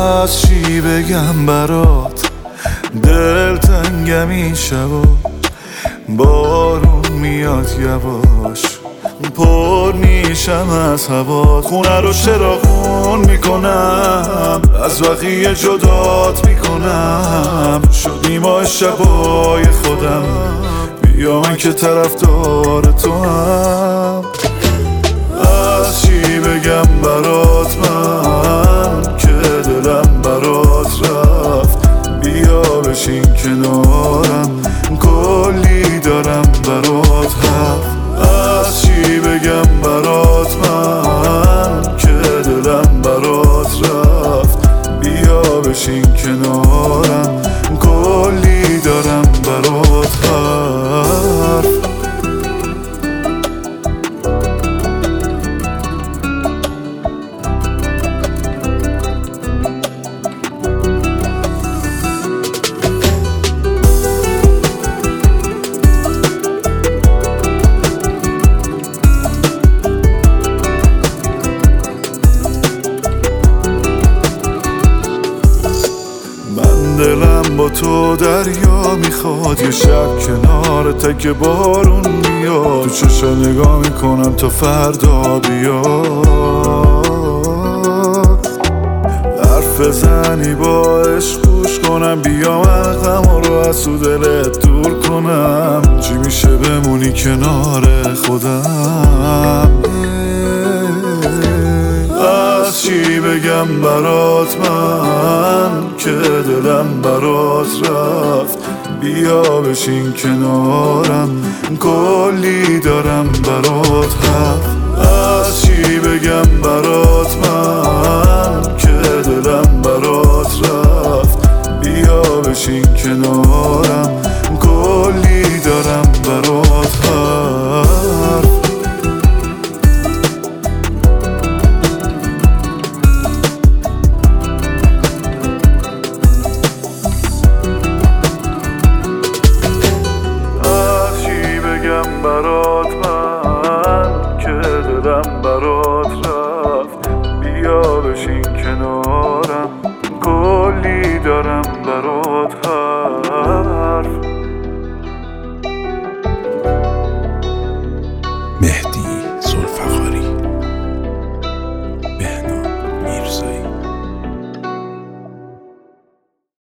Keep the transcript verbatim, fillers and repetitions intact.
از چی بگم برات، دل تنگم این شبا، بارون میاد یواش، پر میشم از هوا. خونه رو چراغون میکنم، از بقیه جدات میکنم. شدی ما شبای خودم، بیا من که طرفدار تو هم. از چی بگم برات من که دلم برات رفت، بیا بشین کنارم، کلی دارم برات حرف. از چی بگم برات من که دلم برات رفت، بیا بشین کنارم، کلی دارم برات حرف. دلم با تو دریا میخواد، یه شب کنار تک بارون میاد. تو چشا نگاه میکنم تا فردا بیاد. حرف بزنی با عشق گوش کنم، بیا من غم رو از تو دلت دور کنم. چی میشه بمونی کنار خودم؟ از چی بگم برات من که دلم برات رفت، بیا بشین کنارم، کلی دارم برات حرف. از چی بگم برات من